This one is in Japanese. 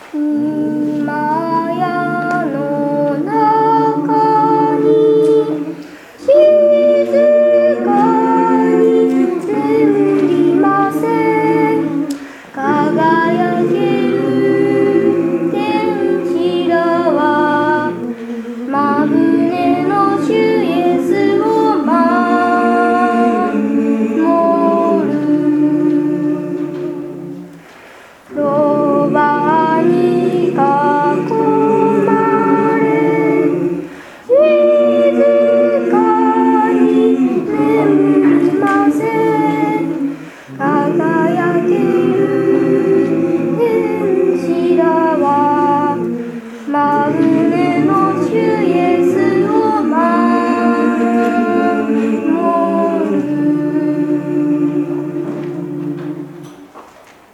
今夜の中に静かに眠りません。輝ける天使らは真舟の主イエスを守る。